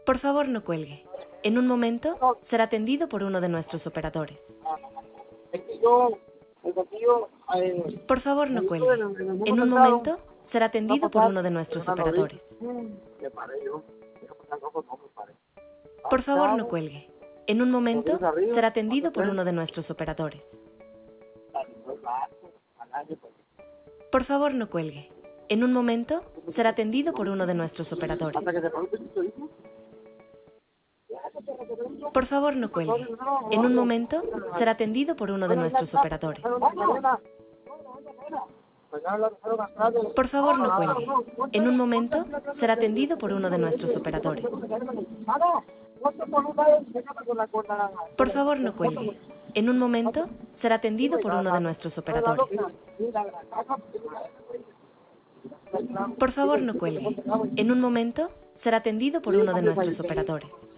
Por favor, no cuelgue. En un momento será atendido por uno de nuestros operadores. Es que yo, el contigo, Por favor, no cuelgue. En un momento será atendido por uno de nuestros operadores. me paré yo. Me paré. Por favor, no cuelgue. En un momento será atendido por uno de nuestros operadores. Por favor, no cuelgue. En un momento será atendido por uno de nuestros operadores. Hasta que se produce tu hijo. Por favor, no cuelgue. En un momento será atendido por uno de nuestros operadores. Por favor, no cuelgue. En un momento será atendido por uno de nuestros operadores. Por favor, no cuelgue. En un momento será atendido por uno de nuestros operadores. Por favor, no cuelgue. En un momento será atendido por uno de nuestros operadores.